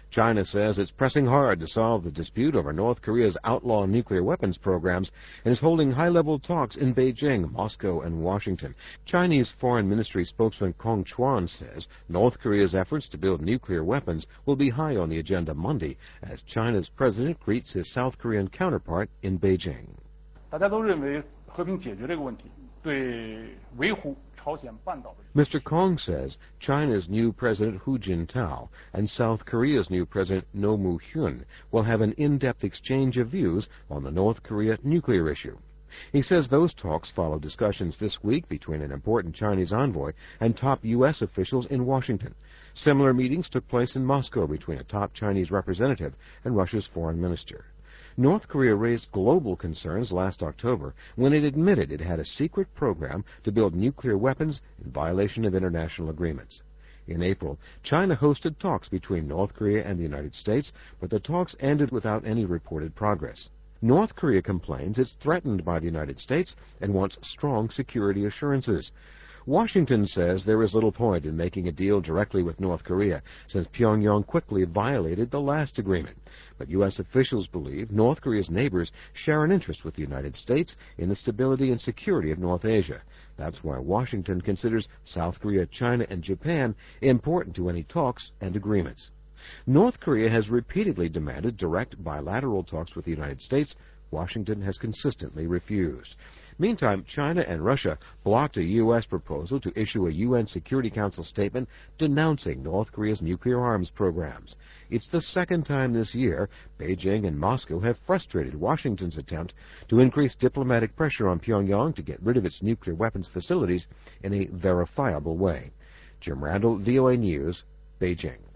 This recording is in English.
China says it's pressing hard to solve the dispute over North Korea's outlaw nuclear weapons programs and is holding high-level talks in Beijing, Moscow, and Washington. Chinese Foreign Ministry spokesman Kong Chuan says North Korea's efforts to build nuclear weapons will be high on the agenda Monday as China's president greets his South Korean counterpart in Beijing. 大家都认为和平解决这个问题对维护 Mr. Kong says China's new President Hu Jintao and South Korea's new President Roh Moo-hyun will have an in-depth exchange of views on the North Korea nuclear issue. He says those talks follow discussions this week between an important Chinese envoy and top U.S. officials in Washington. Similar meetings took place in Moscow between a top Chinese representative and Russia's foreign minister. North Korea raised global concerns last October when it admitted it had a secret program to build nuclear weapons in violation of international agreements. In April, China hosted talks between North Korea and the United States, but the talks ended without any reported progress. North Korea complains it's threatened by the United States and wants strong security assurances. Washington says there is little point in making a deal directly with North Korea, since Pyongyang quickly violated the last agreement. But U.S. officials believe North Korea's neighbors share an interest with the United States in the stability and security of North Asia. That's why Washington considers South Korea, China, and Japan important to any talks and agreements. North Korea has repeatedly demanded direct bilateral talks with the United States. Washington has consistently refused. Meantime, China and Russia blocked a U.S. proposal to issue a UN Security Council statement denouncing North Korea's nuclear arms programs. It's the second time this year Beijing and Moscow have frustrated Washington's attempt to increase diplomatic pressure on Pyongyang to get rid of its nuclear weapons facilities in a verifiable way. Jim Randall, VOA News, Beijing.